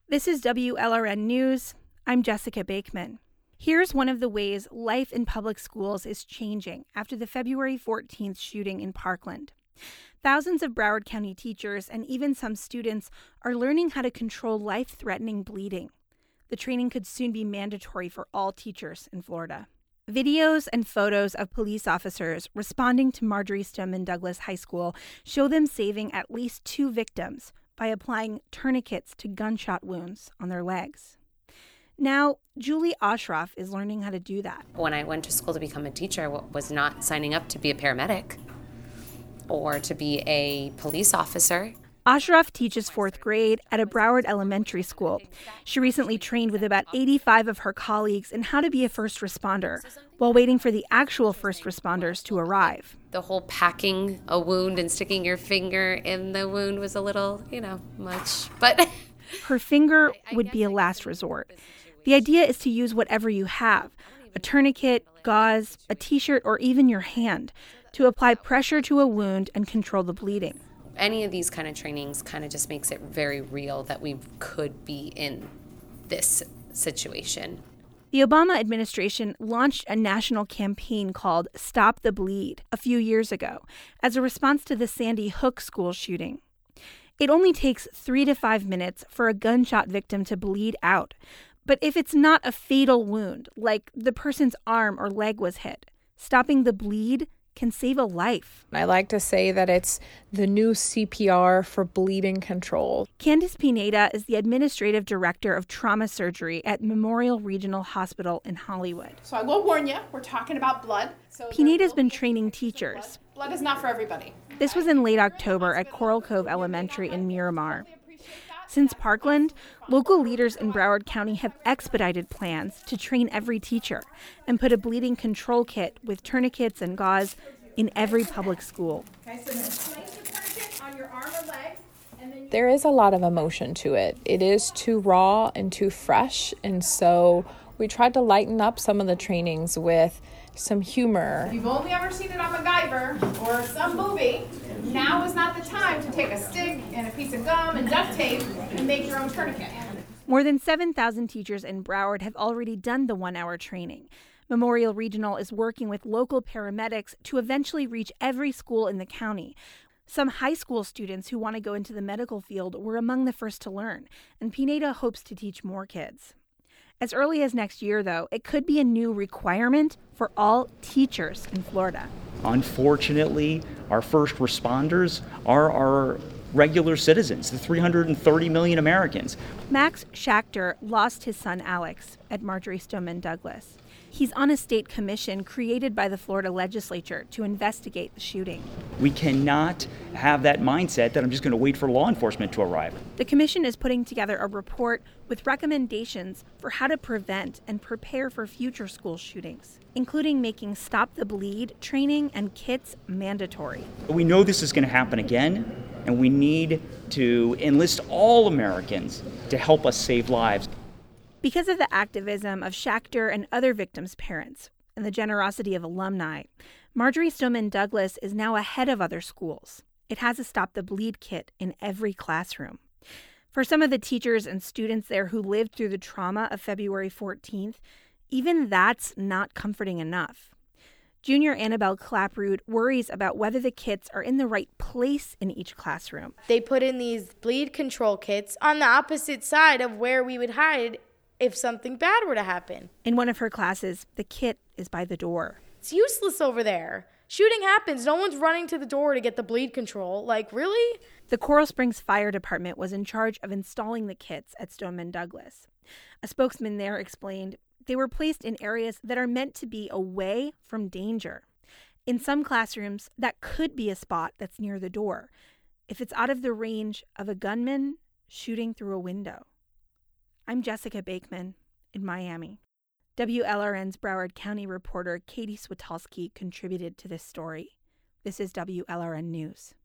This is WLRN News. I'm Jessica Bakeman. Here's one of the ways life in public schools is changing after the February 14th shooting in Parkland. Thousands of Broward County teachers and even some students are learning how to control life-threatening bleeding. The training could soon be mandatory for all teachers in Florida. Videos and photos of police officers responding to Marjory Stoneman Douglas High School show them saving at least 2 victims by applying tourniquets to gunshot wounds on their legs. Now, Julie Ostroff is learning how to do that. When I went to school to become a teacher, I was not signing up to be a paramedic or to be a police officer. Ostroff teaches 4th grade at a Broward elementary school. She recently trained with about 85 of her colleagues in how to be a first responder while waiting for the actual first responders to arrive. The whole packing a wound and sticking your finger in the wound was a little, much. But her finger would be a last resort. The idea is to use whatever you have, a tourniquet, gauze, a t-shirt, or even your hand, to apply pressure to a wound and control the bleeding. Any of these kind of trainings kind of just makes it very real that we could be in this situation. The Obama administration launched a national campaign called Stop the Bleed a few years ago as a response to the Sandy Hook school shooting. It only takes 3 to 5 minutes for a gunshot victim to bleed out. But if it's not a fatal wound, like the person's arm or leg was hit, stopping the bleed can save a life. I like to say that it's the new CPR for bleeding control. Candice Pineda is the administrative director of trauma surgery at Memorial Regional Hospital in Hollywood. So I will warn you, we're talking about blood. Pineda's been training teachers. Blood is not for everybody. This was in late October at Coral Cove Elementary in Miramar. Since Parkland, local leaders in Broward County have expedited plans to train every teacher and put a bleeding control kit with tourniquets and gauze in every public school. Okay, so place the tourniquet on your arm or leg. There is a lot of emotion to it. It is too raw and too fresh, and so we tried to lighten up some of the trainings with some humor. If you've only ever seen it on MacGyver or some movie, now is not the time to take a stick and a piece of gum and duct tape and make your own tourniquet. More than 7,000 teachers in Broward have already done the 1-hour training. Memorial Regional is working with local paramedics to eventually reach every school in the county. Some high school students who want to go into the medical field were among the first to learn, and Pineda hopes to teach more kids. As early as next year, though, it could be a new requirement for all teachers in Florida. Unfortunately, our first responders are our regular citizens, the 330 million Americans. Max Schachter lost his son Alex at Marjory Stoneman Douglas. He's on a state commission created by the Florida legislature to investigate the shooting. We cannot have that mindset that I'm just going to wait for law enforcement to arrive. The commission is putting together a report with recommendations for how to prevent and prepare for future school shootings, including making Stop the Bleed training and kits mandatory. We know this is going to happen again, and we need to enlist all Americans to help us save lives. Because of the activism of Schachter and other victims' parents and the generosity of alumni, Marjory Stoneman Douglas is now ahead of other schools. It has a Stop the Bleed kit in every classroom. For some of the teachers and students there who lived through the trauma of February 14th, even that's not comforting enough. Junior Annabelle Clapprood worries about whether the kits are in the right place in each classroom. They put in these bleed control kits on the opposite side of where we would hide if something bad were to happen. In one of her classes, the kit is by the door. It's useless over there. Shooting happens. No one's running to the door to get the bleed control. Like, really? The Coral Springs Fire Department was in charge of installing the kits at Stoneman Douglas. A spokesman there explained they were placed in areas that are meant to be away from danger. In some classrooms, that could be a spot that's near the door, if it's out of the range of a gunman shooting through a window. I'm Jessica Bakeman in Miami. WLRN's Broward County reporter Katie Switolski contributed to this story. This is WLRN News.